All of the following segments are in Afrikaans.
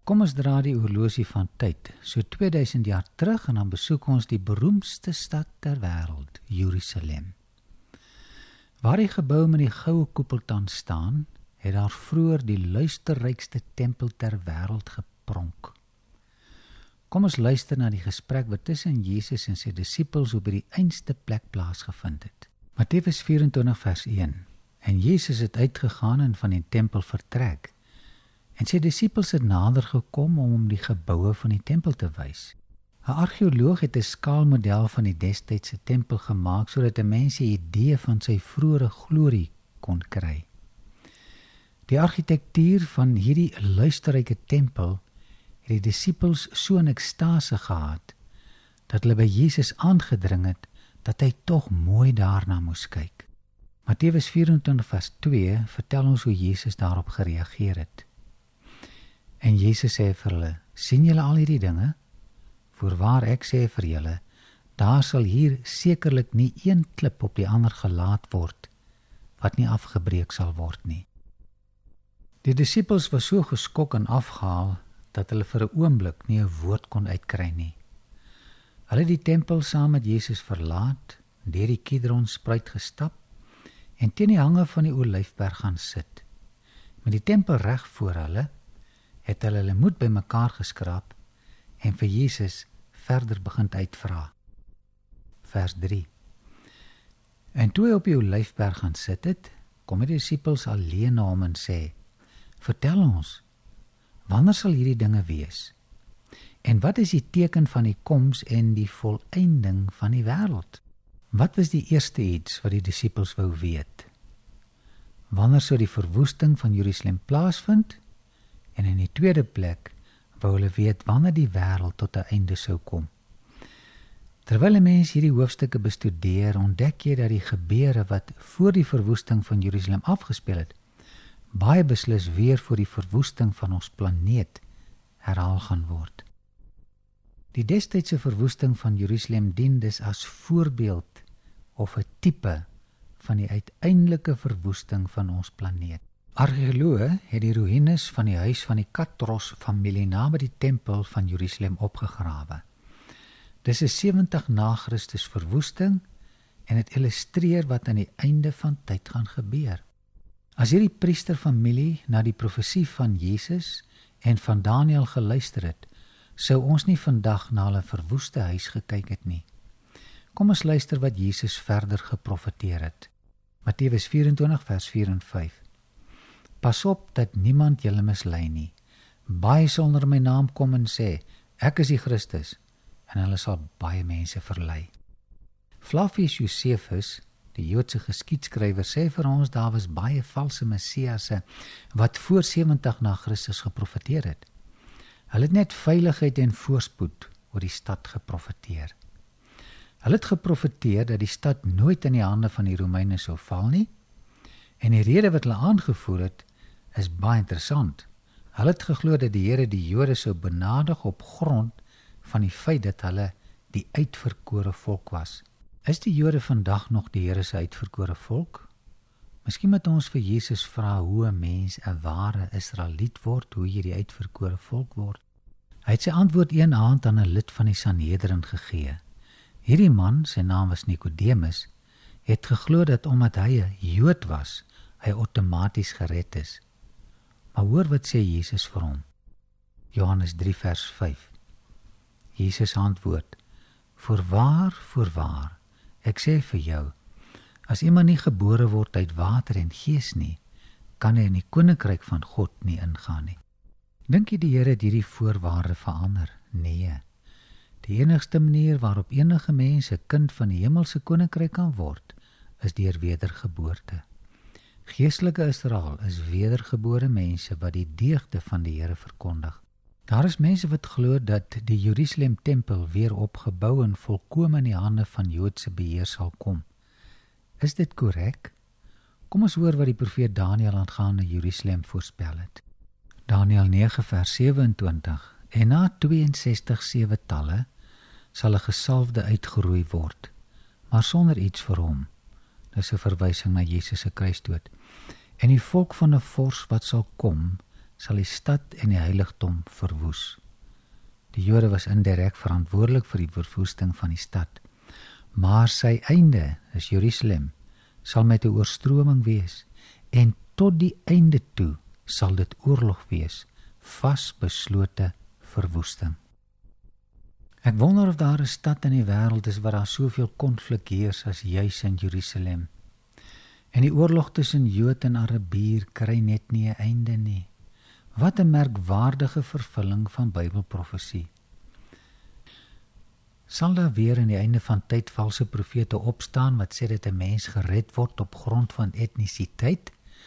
Kom ons dra die horlosie van tyd, so 2000 jaar terug, en dan besoek ons die beroemdste stad ter wêreld, Jerusalem. Waar die gebou met die goue koepel tans staan, het daar vroeër die luisterrykste tempel ter wêreld gepronk. Kom ons luister na die gesprek wat tussen Jesus en sy disippels op die einste plek plaasgevind het. Matteus 24 vers 1. En Jesus het uitgegaan en van die tempel vertrek. En sy disippels het nader gekom om hom die geboue van die tempel te wys. 'n Argeoloog het 'n skaalmodel van die destydse tempel gemaak sodat 'n mens 'n idee van sy vroeëre glorie kon kry. Die argitektuur van hierdie luisterryke tempel het die disippels so in ekstase gehad dat hulle by Jesus aangedring het dat hy tog mooi daarna moes kyk. Matteus 24 vers 2 vertel ons hoe Jesus daarop gereageer het. En Jesus sê vir hulle, sien julle al hierdie dinge? Voorwaar ek sê vir julle, daar sal hier sekerlik nie een klip op die ander gelaat word, wat nie afgebreek sal word nie. Die disippels was so geskok en afgehaal, dat hulle vir 'n oomblik nie 'n woord kon uitkry nie. Hulle het die tempel saam met Jesus verlaat, deur die Kidronspruit gestap, en teen die hange van die Olyfberg gaan sit. Met die tempel reg voor hulle, het hulle moed bymekaar geskraap en vir Jesus verder begin uitvra. Vers 3. En toe hy op die Olyfberg gaan sit het, kom die disippels alleen na hom en sê, vertel ons, wanneer sal hierdie dinge wees? En wat is die teken van die koms en die volëinding van die wêreld? Wat was die eerste iets wat die disippels wou weet? Wanneer sou die verwoesting van Jerusalem plaasvind? En in die tweede plek wou hulle weet wanneer die wêreld tot 'n einde sou kom. Terwyl 'n mens hierdie hoofstukke bestudeer, ontdek jy dat die gebeure wat voor die verwoesting van Jerusalem afgespeel het, baie beslis weer voor die verwoesting van ons planeet herhaal gaan word. Die destydse verwoesting van Jerusalem dien dus as voorbeeld of 'n tipe van die uiteindelike verwoesting van ons planeet. Argeoloë het die ruïnes van die huis van die Katros-familie naby die tempel van Jerusalem opgegrawe. Dis 'n 70 na Christus verwoesting en dit illustreer wat aan die einde van tyd gaan gebeur. As hierdie priesterfamilie na die profesie van Jesus en van Daniël geluister het, sou ons nie vandag na hulle verwoeste huis gekyk het nie. Kom ons luister wat Jesus verder geprofeteer het. Matteus 24 vers 4 en 5. Pas op dat niemand julle mislei nie. Baie sal onder my naam kom en sê, ek is die Christus, en hulle sal baie mense verlei. Flavius Josephus, die Joodse geskiedskrywer, sê vir ons daar was baie valse messiasse wat voor 70 na Christus geprofeteer het. Hulle het net veiligheid en voorspoed oor die stad geprofeteer. Hulle het geprofeteer dat die stad nooit in die hande van die Romeine sou val nie, en die rede wat hulle aangevoer het, is baie interessant. Hulle het geglo dat die Here die Jode sou benadig op grond van die feit dat hulle die uitverkore volk was. Is die Jode vandag nog die Here se uitverkore volk? Miskien moet ons vir Jesus vra hoe 'n mens 'n ware Israeliet word, hoe jy die uitverkore volk word. Hy het sy antwoord een aand aan 'n lid van die Sanhedrin gegee. Hierdie man, sy naam was Nikodemus, het geglo dat omdat hy 'n Jood was, hy outomaties gered is. Maar hoor wat sê Jesus vir hom. Johannes 3 vers 5. Jesus antwoord, Voorwaar, ek sê vir jou, as iemand nie gebore word uit water en gees nie, kan hy in die koninkryk van God nie ingaan nie. Dink jy die Here het hierdie voorwaarde verander? Nee. Die enigste manier waarop enige mens 'n kind van die hemelse koninkryk kan word, is deur wedergeboorte. Geestelike Israel is wedergebore mense wat die deugde van die Here verkondig. Daar is mense wat glo dat die Jerusalem tempel weer opgebou en volkome in die hande van Joodse beheer sal kom. Is dit korrek? Kom ons hoor wat die profeet Daniël aangaande Jerusalem voorspel het. Daniël 9 vers 27. En na 62 sewetalle sal 'n gesalfde uitgeroei word, maar sonder iets vir hom. Dis 'n verwysing na Jesus se kruisdood. En die volk van 'n vors wat sal kom, sal die stad en die heiligdom verwoes. Die Jode was indirek verantwoordelik vir die verwoesting van die stad, maar sy einde, is Jerusalem, sal met 'n oorstroming wees, en tot die einde toe sal dit oorlog wees, vasbeslote verwoesting. Ek wonder of daar 'n stad in die wêreld is waar daar soveel konflik heers as juis in Jerusalem. En die oorlog tussen Jood en Arabier kry net nie 'n einde nie. Wat 'n merkwaardige vervulling van Bybelprofesie. Sal daar weer in die einde van tyd valse profete opstaan wat sê dat 'n mens gered word op grond van etnisiteit?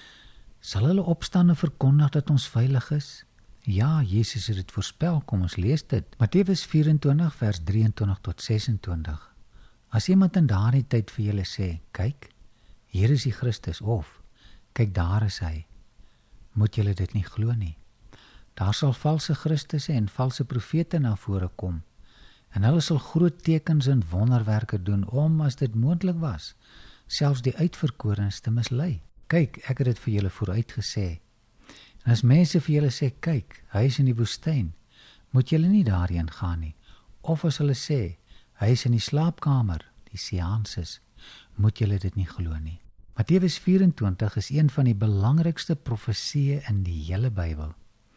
Sal hulle opstaan en verkondig dat ons veilig is? Ja, Jesus het dit voorspel, kom ons lees dit. Matteus 24 vers 23 tot 26. As iemand in daardie tyd vir julle sê, kyk, hier is die Christus, of kyk, daar is hy, moet julle dit nie glo nie. Daar sal valse Christusse en valse profete na vore kom, en hulle sal groot tekens en wonderwerke doen om, as dit moontlik was, selfs die uitverkorenes te mislei. Kyk, ek het dit vir julle vooruit gesê. En as mense vir julle sê, kyk, hy is in die woestyn, moet julle nie daarheen gaan nie. Of as hulle sê, hy is in die slaapkamer, die seanses, moet julle dit nie glo nie. Matteus 24 is een van die belangrikste profesieë in die hele Bybel.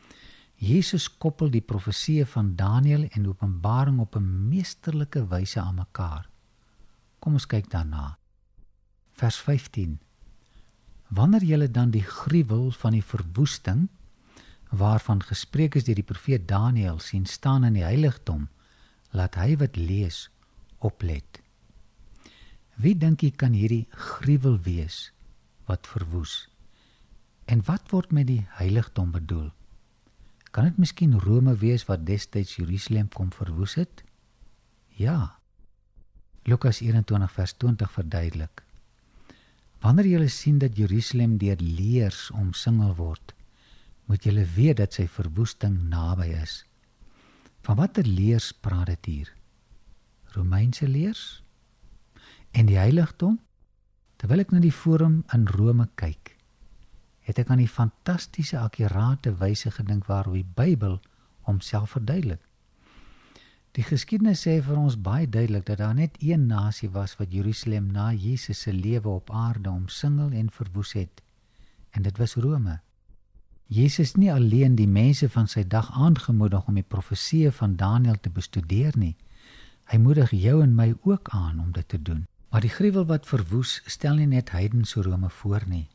Jesus koppel die profesieë van Daniël en Openbaring op 'n meesterlike wyse aan mekaar. Kom ons kyk daarna. Vers 15. Wanneer julle dan die gruwel van die verwoesting, waarvan gespreek is deur die profeet Daniël, sien staan in die heiligdom, laat hy wat lees oplet. Wie dink jy kan hierdie gruwel wees wat verwoes? En wat word met die heiligdom bedoel? Kan dit miskien Rome wees wat destyds Jerusalem kom verwoes het? Ja. Lukas 21 vers 20 verduidelik. Wanneer julle sien dat Jerusalem deur leers omsingel word, moet julle weet dat sy verwoesting naby is. Van watter leers praat dit hier? Romeinse leers? En die heiligdom? Terwyl ek na die forum in Rome kyk, het ek aan die fantastiese akkurate wyse gedink waarop die Bybel homself verduidelik. Die geskiedenis sê vir ons baie duidelik dat daar net een nasie was wat Jerusalem na Jesus se lewe op aarde omsingel en verwoes het, en dit was Rome. Jesus nie alleen die mense van sy dag aangemoedig om die profesieë van Daniël te bestudeer nie, hy moedig jou en my ook aan om dit te doen. Maar die gruwel wat verwoes stel nie net heidense Rome voor nie.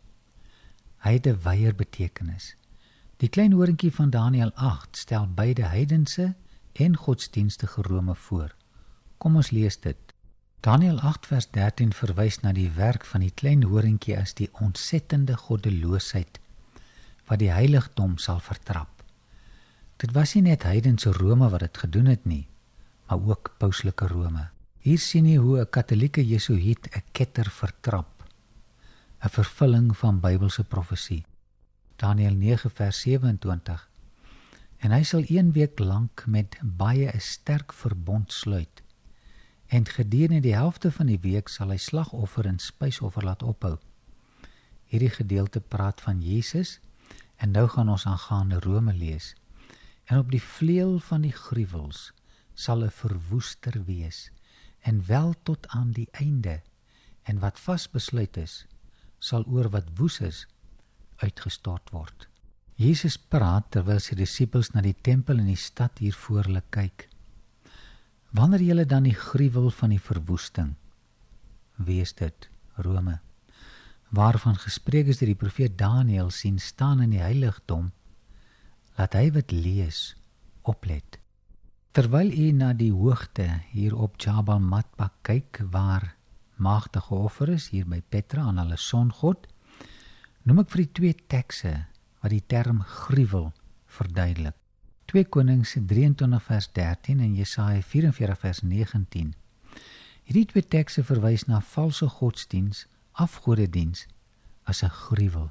Hy het 'n wyeer betekenis. Die klein horingkie van Daniël 8 stel beide heidense en godsdienstige Rome voor. Kom ons lees dit. Daniël 8 vers 13 verwys na die werk van die klein horingkie as die ontsettende goddeloosheid wat die heiligdom sal vertrap. Dit was nie net heidense Rome wat dit gedoen het nie, maar ook pauslike Rome. Hier sien jy hoe 'n katholieke Jesuïet 'n ketter vertrap, 'n vervulling van Bybelse profesie. Daniël 9 vers 27. En hy sal 1 week lank met baie 'n sterk verbond sluit, en gedurende die helfte van die week sal hy slagoffer en spysoffer laat ophou. Hierdie gedeelte praat van Jesus, en nou gaan ons aangaande Rome lees. En op die vleuel van die gruwels sal 'n verwoester wees, en wel tot aan die einde, en wat vasbesluit is, sal oor wat woes is, uitgestort word. Jesus praat terwyl sy disippels na die tempel in die stad hier voor hulle kyk. Wanneer julle dan die gruwel van die verwoesting, wie is dit? Rome, waarvan gespreek is deur die profeet Daniël sien staan in die heiligdom, laat hy wat lees oplet. Terwyl u na die hoogte hier op Jabal Matba kyk, waar maagde geoffer is, hier by Petra aan hulle songod, noem ek vir die 2 tekste wat die term gruwel verduidelik. 2 Konings 23 vers 13 en Jesaja 44 vers 19. Hierdie 2 tekste verwys na valse godsdiens, afgodediens, as 'n gruwel.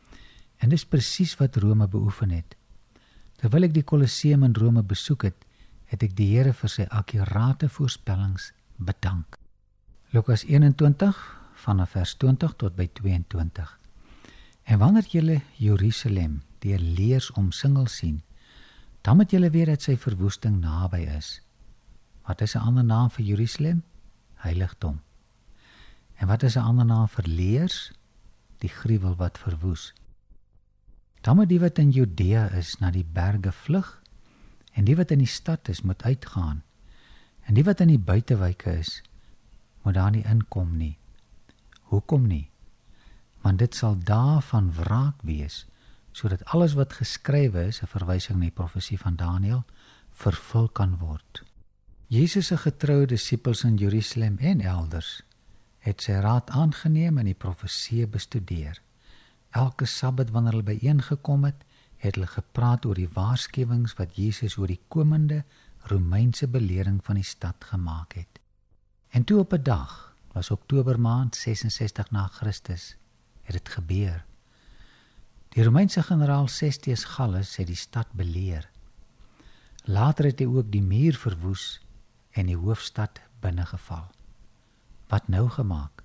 En dis presies wat Rome beoefen het. Terwyl ek die Kolosseum in Rome besoek het, het ek die Here vir sy akkurate voorspellings bedank. Lukas 21 vanaf vers 20 tot by 22. En wanneer julle Jerusalem deur leers omsingel sien, dan moet julle weet dat sy verwoesting naby is. Wat is 'n ander naam vir Jerusalem? Heiligdom. En wat is 'n ander naam vir leers? Die gruwel wat verwoes. Dan moet die wat in Judea is na die berge vlug, en die wat in die stad is moet uitgaan, en die wat in die buitewyke is, moet daar nie inkom nie. Hoekom nie? Want dit sal dae van wraak wees, sodat alles wat geskrywe is, 'n verwysing na die profesie van Daniël, vervul kan word. Jesus se getroue disippels in Jerusalem en elders het sy raad aangeneem en die profeseë bestudeer. Elke Sabbat wanneer hulle byeengekom het, het hulle gepraat oor die waarskuwings wat Jesus oor die komende Romeinse belegering van die stad gemaak het. En toe op 'n dag, was Oktober maand 66 na Christus, het dit gebeur. Die Romeinse generaal Sestius Gallus het die stad beleer. Later het hy ook die muur verwoes en die hoofstad binnegeval. Wat nou gemaak?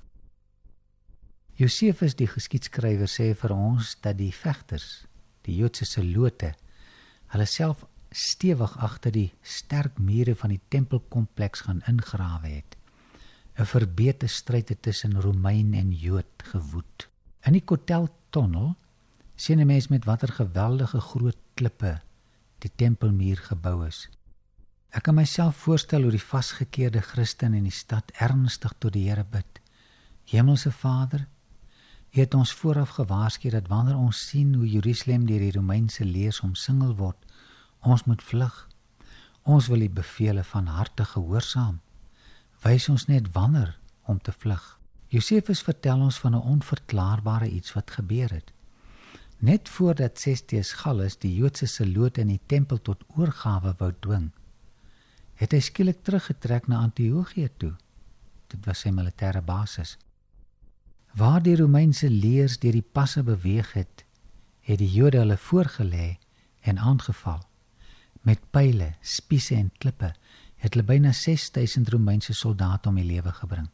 Josefus die geskiedskrywer sê vir ons dat die vegters, die Joodse selote, hulle self stewig agter die sterk mure van die tempelkompleks gaan ingrawe het. 'n Verbete stryd het tussen Romein en Jood gewoed. In die Koteltunnel sien 'n mens met watter geweldige groot klippe die tempelmuur gebou is. Ek kan myself voorstel hoe die vasgekeerde Christen in die stad ernstig tot die Here bid. Hemelse Vader, U het ons vooraf gewaarsku dat wanneer ons sien hoe Jerusalem deur die Romeinse leers omsingel word, ons moet vlug. Ons wil U bevele van harte gehoorsaam. Wys ons net wanneer om te vlug. Josefus vertel ons van 'n onverklaarbare iets wat gebeur het. Net voordat Sestius Gallus die Joodse selote in die tempel tot oorgawe wou dwing, het hy skielik teruggetrek na Antiochië toe. Dit was sy militêre basis. Waar die Romeinse leers deur die passe beweeg het, het die Jode hulle voorgelê en aangeval. Met pyle, spiese en klippe het hulle byna 6000 Romeinse soldate om die lewe gebring.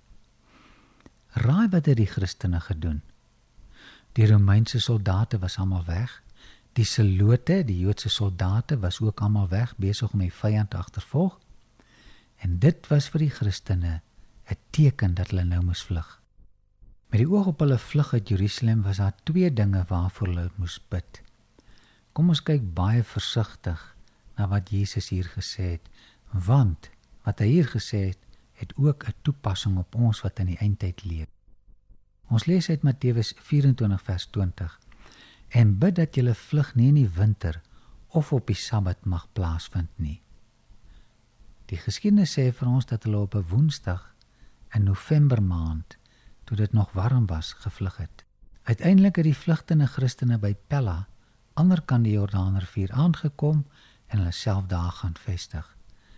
Raai wat het die Christene gedoen? Die Romeinse soldate was almal weg. Die selote, die Joodse soldate, was ook almal weg, besig om die vyand te agtervolg. En dit was vir die Christene 'n teken dat hulle nou moes vlug. Met die oog op hulle vlug uit Jerusalem was daar 2 dinge waarvoor hulle moes bid. Kom ons kyk baie versigtig na wat Jesus hier gesê het, want wat hy hier gesê het, het ook 'n toepassing op ons wat in die eindtyd leef. Ons lees uit Matteus 24 vers 20. En bid dat julle vlug nie in die winter of op die Sabbat mag plaasvind nie. Die geskiedenis sê vir ons dat hulle op 'n Woensdag in November maand, toe dit nog warm was, gevlug het. Uiteindelik het die vlugtende Christene by Pella, aanderkant die Jordaanrivier aangekom en hulle self daar gaan vestig.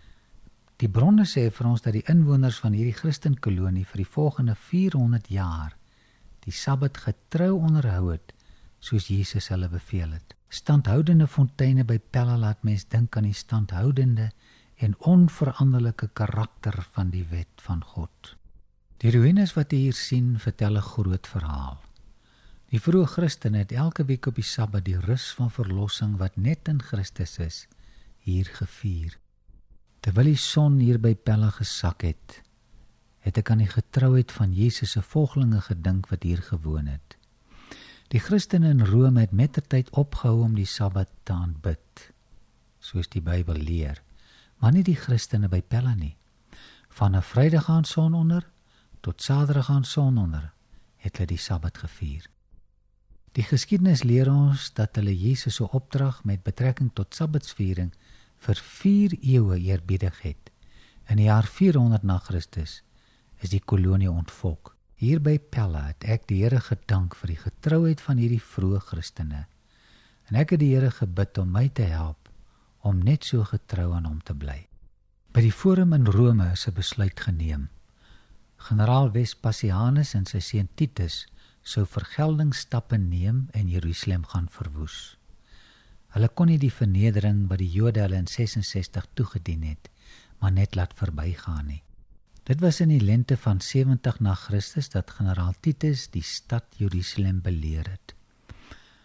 Die bronne sê vir ons dat die inwoners van hierdie Christenkolonie vir die volgende 400 jaar die Sabbat getrou onderhou het, soos Jesus hulle beveel het. Standhoudende fonteine by Pella laat mens dink aan die standhoudende en onveranderlike karakter van die wet van God. Die ruïnes wat jy hier sien, vertel 'n groot verhaal. Die vroeë Christene het elke week op die Sabbat die rus van verlossing wat net in Christus is, hier gevier. Terwyl die son hier by Pella gesak het, het ek aan die getrouheid van Jesus se volgelinge gedink wat hier gewoon het. Die Christene in Rome het mettertyd opgehou om die Sabbat te aanbid, soos die Bybel leer, maar nie die Christene by Pella nie. Van 'n Vrydag aan sononder tot Saterdag aan sononder het hulle die Sabbat gevier. Die geskiedenis leer ons dat hulle Jesus se opdrag met betrekking tot Sabbatsviering vir 4 eeue eerbiedig het. In die jaar 400 na Christus is die kolonie ontvolk. Hier by Pella het ek die Here gedank vir die getrouheid van hierdie vroeë Christene. En ek het die Here gebid om my te help om net so getrou aan hom te bly. By die forum in Rome is 'n besluit geneem. Generaal Vespasianus en sy seun Titus sou vergeldingsstappe neem en Jerusalem gaan verwoes. Hulle kon nie die vernedering wat die Jode hulle in 66 toegedien het, maar net laat verbygaan nie. Dit was in die lente van 70 na Christus dat generaal Titus die stad Jerusalem beleer het.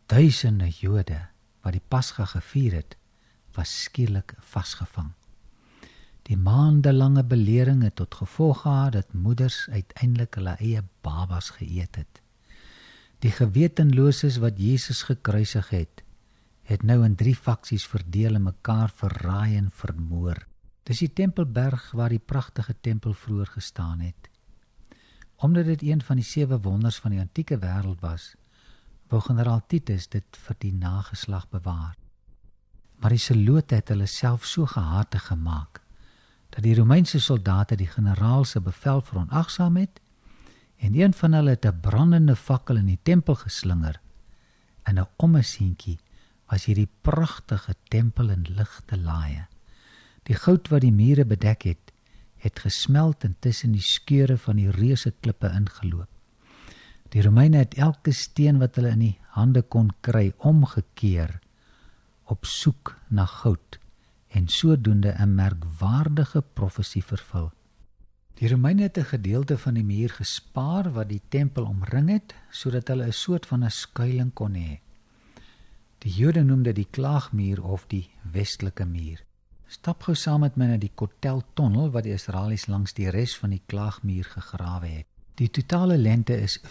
Duisende Jode wat die Pasga gevier het, was skielik vasgevang. Die maandelange belering het tot gevolg gehad dat moeders uiteindelik hulle eie babas geëet het. Die gewetenloses wat Jesus gekruisig het nou in 3 faksies verdeel en mekaar verraai en vermoor. Dis die Tempelberg waar die pragtige tempel vroeër gestaan het. Omdat dit een van die 7 wonders van die antieke wêreld was, wou generaal Titus dit vir die nageslag bewaar. Maar die Zelote het hulle self so gehatig gemaak, dat die Romeinse soldate die generaal se bevel veronagsaam het, en een van hulle het 'n brandende fakkel in die tempel geslinger. In 'n ommesientjie was hierdie pragtige tempel in ligte laaie. Die goud wat die mure bedek het gesmelt en tussen die skeure van die reuse klippe ingeloop. Die Romeine het elke steen wat hulle in die hande kon kry omgekeer op soek na goud en sodoende 'n merkwaardige profesie vervul. Die Romeine het 'n gedeelte van die muur gespaar wat die tempel omring het, sodat hulle 'n soort van 'n skuiling kon hê. Die Jode noem dit die klaagmuur of die westelike muur. Stap gou saam met my na die Kotel-tonnel wat die Israelies langs die res van die klaagmuur gegrawe het. Die totale lengte is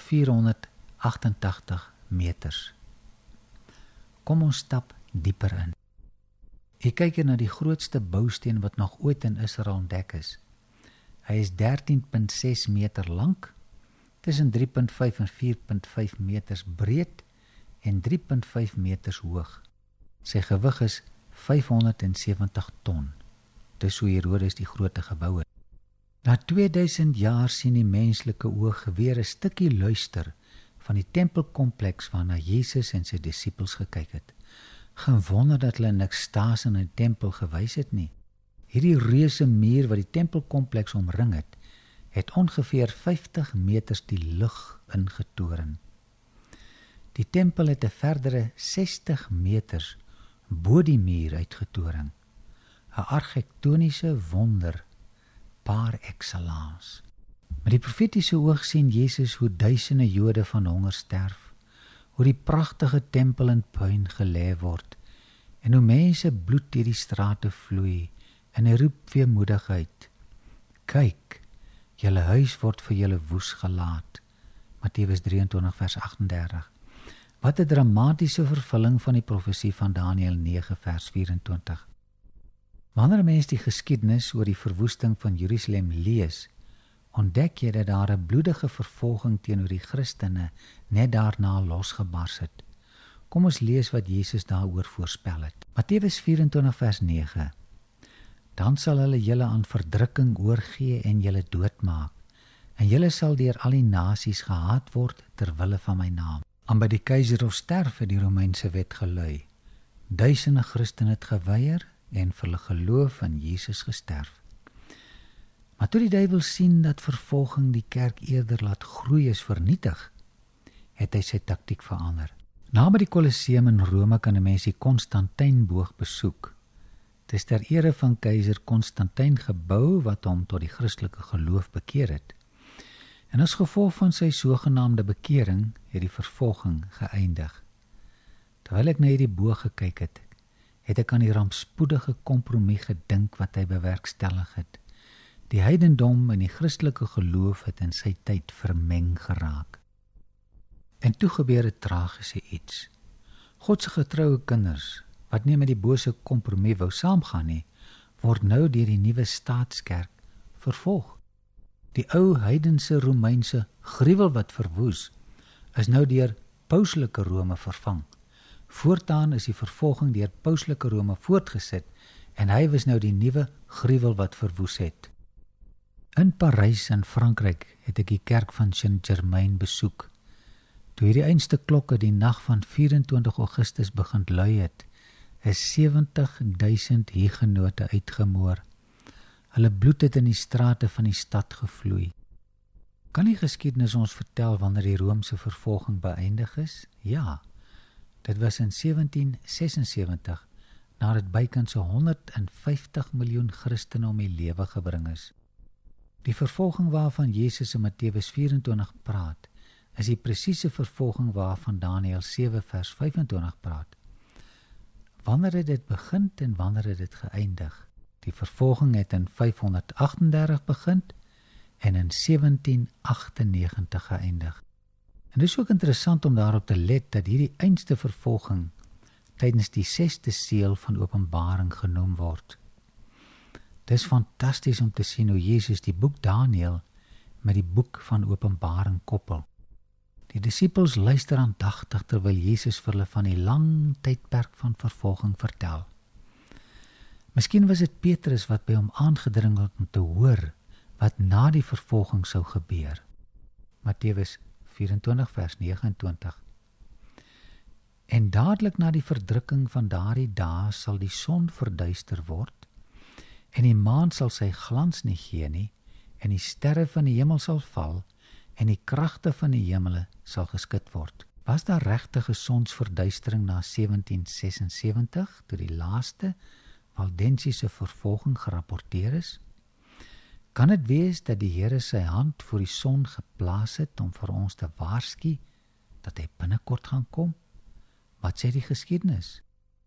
488 meters. Kom ons stap dieper in. Ek kyk hier na die grootste bousteen wat nog ooit in Israel ontdek is. Hy is 13,6 meter lank, tussen 3,5 en 4,5 meters breed en 3,5 meters hoog. Sy gewig is 570 ton. Dis hoe Herodes die grote gebou het. Na 2000 jaar sien die menslike oog weer 'n stukkie luister van die tempelkompleks waarna Jesus en sy disippels gekyk het. Geen wonder dat hulle in ekstase in die tempel gewys het nie. Hierdie reuse muur wat die tempelkompleks omring het ongeveer 50 meters die lug ingetoren. Die tempel het 'n verdere 60 meters bo die muur uitgetoring. 'n Argitektoniese wonder par excellence. Met die profetiese oog sien Jesus hoe duisende Jode van honger sterf, hoe die pragtige tempel in puin gelê word, en hoe mense bloed deur die strate vloei, en hy roep weemoedig uit: "Kyk, julle huis word vir julle woes gelaat." Matteus 23 vers 38. Wat 'n dramatiese vervulling van die profesie van Daniël 9 vers 24. Wanneer 'n mens die geskiedenis oor die verwoesting van Jerusalem lees, ontdek jy dat daar 'n bloedige vervolging teenoor die Christene net daarna losgebars het. Kom ons lees wat Jesus daaroor voorspel het. Matteus 24 vers 9. Dan sal hulle julle aan verdrukking oorgee en julle doodmaak, en julle sal deur al die nasies gehaat word ter wille van my naam. Aan by die keiser of sterf het die Romeinse wet gelui. Duisende Christene het geweier en vir hulle geloof in Jesus gesterf. Maar toe die duiwel sien dat vervolging die kerk eerder laat groei as vernietig, het hy sy taktiek verander. Na by die Kolosseum in Rome kan 'n mens die Konstantynboog besoek. Dit is ter ere van keiser Konstantyn gebou wat hom tot die Christelike geloof bekeer het. En as gevolg van sy sogenaamde bekering het die vervolging geëindig. Terwyl ek na hierdie boog gekyk het, het ek aan die rampspoedige kompromie gedink wat hy bewerkstellig het. Die heidendom en die Christelike geloof het in sy tyd vermeng geraak. En toe gebeur 'n tragiese iets. God se getroue kinders, wat nie met die bose kompromie wou saamgaan nie, word nou deur die nuwe staatskerk vervolg. Die ou heidense Romeinse gruwel wat verwoes, is nou deur pauslike Rome vervang. Voortaan is die vervolging deur pauslike Rome voortgesit en hy was nou die nuwe gruwel wat verwoes het. In Parys in Frankryk het ek die kerk van Saint-Germain besoek. Toe hierdie einste klokke die nag van 24 Augustus begin lui het, is 70.000 hugenote uitgemoor. Hulle bloed het in die strate van die stad gevloei. Kan die geskiedenis ons vertel wanneer die Romeinse vervolging beëindig is? Ja, dit was in 1776, nadat bykans 150 miljoen Christene om die lewe gebring is. Die vervolging waarvan Jesus in Matteus 24 praat, is die presiese vervolging waarvan Daniël 7 vers 25 praat. Wanneer het dit begin en wanneer het dit geëindig? Die vervolging het in 538 begin en in 1798 geëindig. En dit is ook interessant om daarop te let dat hierdie einste vervolging tydens die 6de seël van Openbaring genoem word. Dit is fantasties om te sien hoe Jesus die boek Daniël met die boek van Openbaring koppel. Die disippels luister aandagtig terwyl Jesus vir hulle van die lang tydperk van vervolging vertel. Miskien was dit Petrus wat by hom aangedring het om te hoor wat na die vervolging sou gebeur. Matteus 24 vers 29. En dadelik na die verdrukking van daardie dae sal die son verduister word, en die maan sal sy glans nie gee nie, en die sterre van die hemel sal val, en die kragte van die hemele sal geskit word. Was daar regtig 'n sonsverduistering na 1776, toe die laaste Waldensiese vervolging gerapporteer is? Kan dit wees dat die Here sy hand voor die son geplaas het om vir ons te waarsku dat hy binnekort gaan kom? Wat sê die geskiedenis?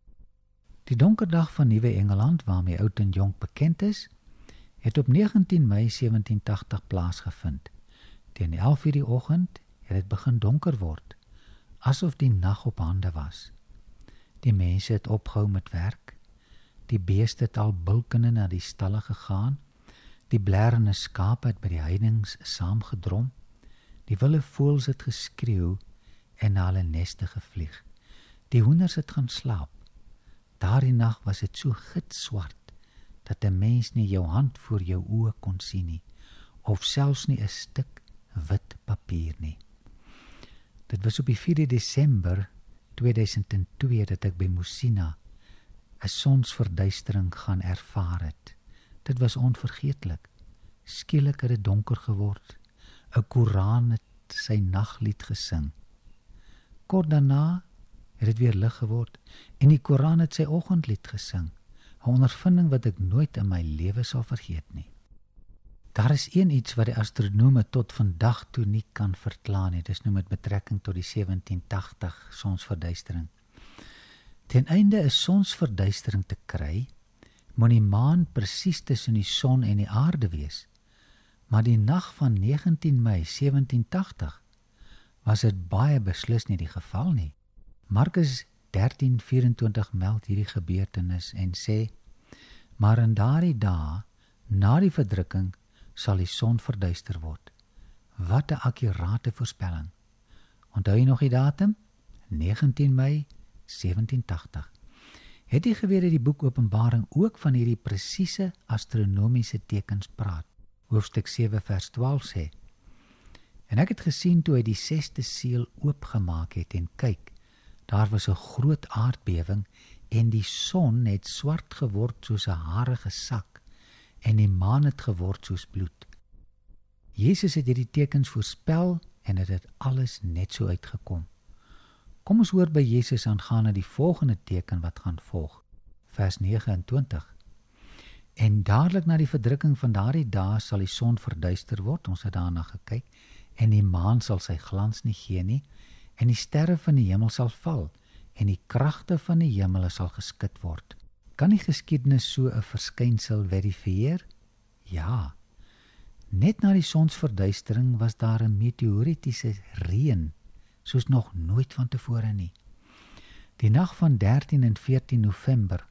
Die donker dag van Nuwe Engeland, waarmee oud en jonk bekend is, het op 19 Mei 1780 plaasgevind. Teen 11:00 die oggend het dit begin donker word, asof die nag op hande was. Die mense het opgehou met werk, die beeste het al bulkende na die stalle gegaan, die blerende skape het by die heininge saamgedrom, die wilde voëls het geskreeu en na hulle neste gevlieg. Die hoenders het gaan slaap. Daardie nag was dit so gitswart, dat 'n mens nie jou hand voor jou oë kon sien nie, of selfs nie 'n stuk wit papier nie. Dit was op die 4 Desember 2002 dat ek by Musina 'n sonsverduistering gaan ervaar het. Dit was onvergeetlik. Skielik het dit donker geword. 'n Koran het sy naglied gesing. Kort daarna het dit weer lig geword en die Koran het sy oggendlied gesing. 'n Ondervinding wat ek nooit in my lewe sal vergeet nie. Daar is iets wat die astronome tot vandag toe nie kan verklaar nie. Dis nou met betrekking tot die 1780 sonsverduistering. Ten einde 'n sonsverduistering te kry, moet die maan presies tussen die son en die aarde wees. Maar die nag van 19 Mei 1780 was dit baie beslis nie die geval nie. Markus 13:24 meld hierdie gebeurtenis en sê, maar in daardie dae, na die verdrukking, sal die son verduister word. Wat 'n akkurate voorspelling. Onthou jy nog die datum? 19 Mei 1780. Het jy geweet dat die boek Openbaring ook van hierdie presiese astronomiese tekens praat? Hoofstuk 7 vers 12 sê, en ek het gesien toe hy die 6de seël oopgemaak het en kyk, daar was 'n groot aardbewing en die son het swart geword soos 'n harige sak en die maan het geword soos bloed. Jesus het hierdie tekens voorspel en het dit alles net so uitgekom. Kom ons hoor by Jesus aangaande die volgende teken wat gaan volg. Vers 29. En dadelik na die verdrukking van daardie dae sal die son verduister word, ons het daarna gekyk, en die maan sal sy glans nie gee nie, en die sterre van die hemel sal val, en die kragte van die hemele sal geskit word. Kan die geskiedenis so 'n verskynsel verifieer? Ja. Net na die sonsverduistering was daar 'n meteoritiese reën, soos nog nooit van tevore nie. Die nag van 13 en 14 November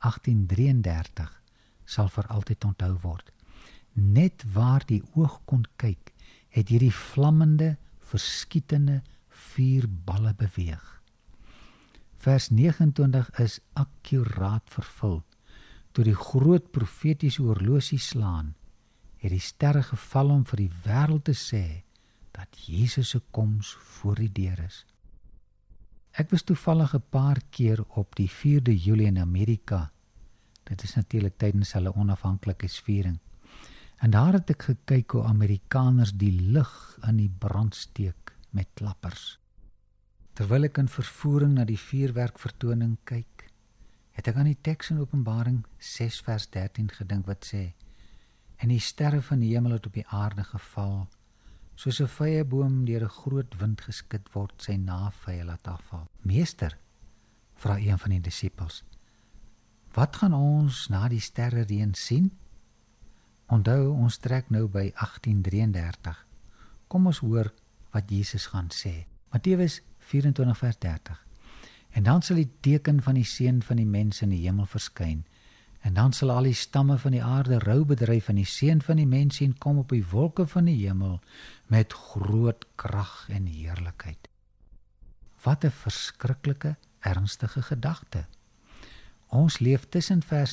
1833 sal vir altyd onthou word. Net waar die oog kon kyk, het hierdie vlammende, verskietende vuurballe beweeg. Vers 29 is akkuraat vervul. Toe die groot profetiese horlosie slaan, het die sterre geval om vir die wêreld te sê dat Jesus se koms voor die deur is. Ek was toevallig 'n paar keer op die 4de Julie in Amerika. Dit is natuurlik tydens hulle onafhanklikheidsviering. En daar het ek gekyk hoe Amerikaners die lig in die brand steek met klappers. Terwyl ek in vervoering na die vuurwerkvertoning kyk, het ek aan die teks in Openbaring 6 vers 13 gedink wat sê, en die sterre van die hemel het op die aarde geval, soos 'n vyeboom deur 'n groot wind geskit word, sy navye laat afval. Meester, vra een van die disippels, wat gaan ons na die sterrereën sien? Onthou, ons trek nou by 18:33. Kom ons hoor wat Jesus gaan sê. Matteus 24 vers 30. En dan sal die teken van die seun van die mens in die hemel verskyn, en dan sal al die stamme van die aarde rou bedryf, en die seun van die mens sien kom op die wolke van die hemel met groot krag en heerlikheid. Wat 'n verskriklike, ernstige gedagte. Ons leef tussen vers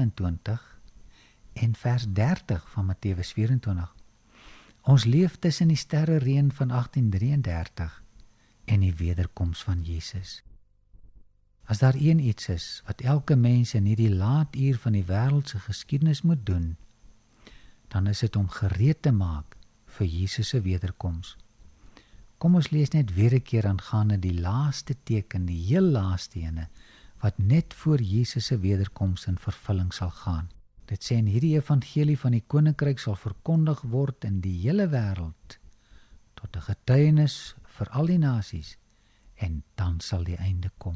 29 en vers 30 van Matteus 24. Ons leef tussen die sterrereën van 1833 en die wederkoms van Jesus. As daar iets is wat elke mens in hierdie laat uur van die wêreldse geskiedenis moet doen, dan is dit om gereed te maak vir Jesus se wederkoms. Kom ons lees net weer 'n keer aangaande die laaste teken, die heel laaste ene, wat net voor Jesus se wederkoms in vervulling sal gaan. Dit sê in hierdie evangelie van die koninkryk sal verkondig word in die hele wêreld tot 'n getuienis vir al die nasies, en dan sal die einde kom.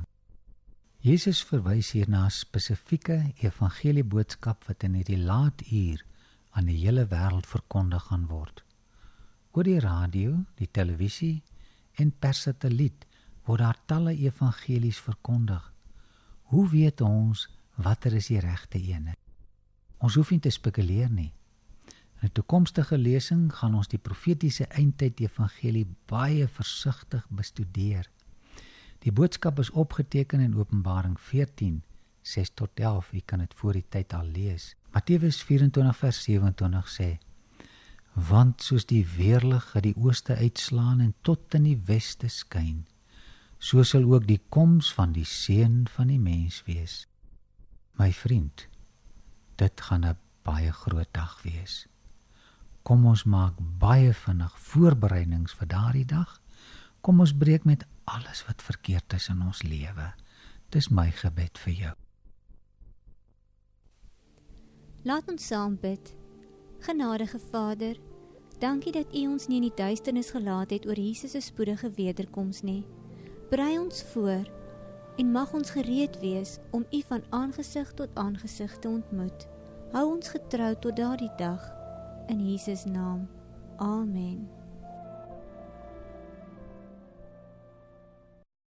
Jesus verwys hier na 'n spesifieke evangelieboodskap wat in hierdie laat uur aan die hele wêreld verkondig gaan word. Oor die radio, die televisie en per satelliet word daar talle evangelies verkondig. Hoe weet ons watter is die regte ene? Ons hoef nie te spekuleer nie. In 'n toekomstige lesing gaan ons die profetiese eindtyd evangelie baie versigtig bestudeer. Die boodskap is opgeteken in Openbaring 14, 6-11, u kan dit voor die tyd al lees. Matteus 24 vers 27 sê, want soos die weerlig uit die ooste uitslaan en tot in die weste skyn, so sal ook die koms van die seun van die mens wees. My vriend, dit gaan 'n baie groot dag wees. Kom ons maak baie vinnig voorbereidings vir daardie dag. Kom ons breek met alles wat verkeerd is in ons lewe. Dis my gebed vir jou. Laat ons saam bid. Genadige Vader, dankie dat U ons nie in die duisternis gelaat het oor Jesus se spoedige wederkoms nie. Berei ons voor en mag ons gereed wees om U van aangesig tot aangesig te ontmoet. Hou ons getrou tot daardie dag. In Jesus naam. Amen.